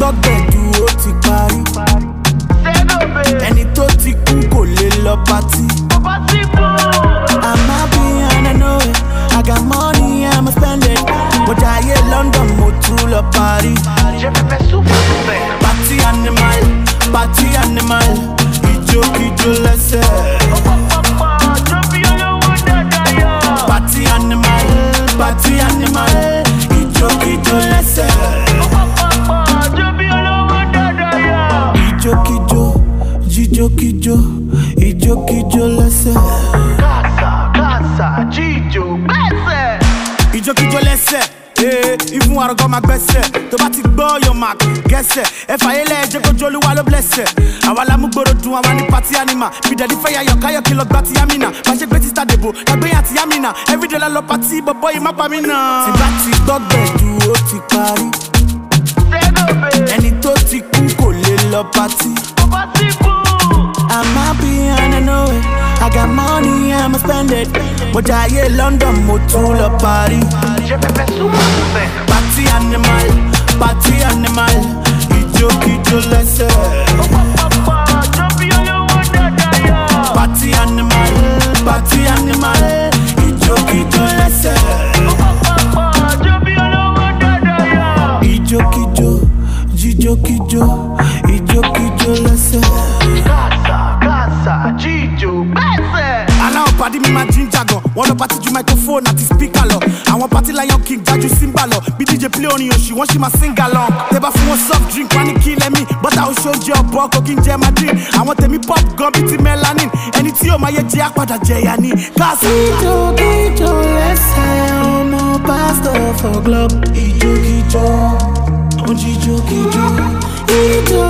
gbọ́gbẹ̀dù ó ti parí. Ẹni tó ti kú kò lè lọ pátí. I'm happy and I know it. I got money, I'ma spend it. Mo jayé London, mo tún lọ Paris. Party animal, party animal. Ijó kíjó lẹ́sẹ̀. Party animal, party animal. Ijó kíjó lẹ́sẹ̀. Ijó kíjó, jíjó kíjó, ijó kíjó lẹ́sẹ̀. Casa, jíjó, gbẹ́sẹ̀. Ijó kíjó lẹ́sẹ̀. Even àrògọ́ máa gbẹ́sẹ̀. Tó bá ti gbọ́ your mark, gẹ́sẹ̀. Ẹ fàyẹ́lẹ̀ jẹ́ kójú Olúwa ló blẹ́sẹ̀. Àwa la mú gbòòrò dùn, àwa ní party animal. Bìdẹ̀dí fẹ́ yayọ̀ káyọ̀ kí lọ gbá ti Yamina. Bá ṣe gbé títà dèbò, lágbéyà ti Yamina. Everyday la lọ party, bọ̀bọ̀ yìí má pa mí náà. Tí bá ti gbọ́gbẹ̀dù ó ti parí. Ẹni tó ti kú kò lè lọ party. I'm happy and I know it. I got money, I'ma spend it. Mo jayé London, mo tún lọ Paris. Party animal, party animal. Ijó kíjó lẹ́sẹ̀. Party animal, party animal. Ijó kíjó lẹ́sẹ̀. Ijó kíjó, jíjó kíjó, ijó kíjó lẹ́sẹ̀. Casa, jíjó, gbẹ́sẹ̀. Aláwọ̀ pàdé mi máa jíjà gan. Wọ́n lọ pàtí ju microphone àti speaker lọ. Àwọn pàtí Lion King jájú Simba lọ. Bí DJ play orin òṣì, wọ́n ṣì máa sing along. Tẹ́ bá fún wọn soft drink, wọ́n á ní kí lẹ́mí. Bọ́tà oṣù oúnjẹ ọ̀bọ kò kí n jẹ Madrid. Àwọn tèmi pop gan bíi ti melanin. Ẹni tí yóò máa yẹ jẹ́ àpàdà jẹ̀yà ni. Káàsì. Ijó kíjó lẹ́sẹ̀, ọmọ pastor for club. Ijó kíjó, jíjó kíjó. Ijó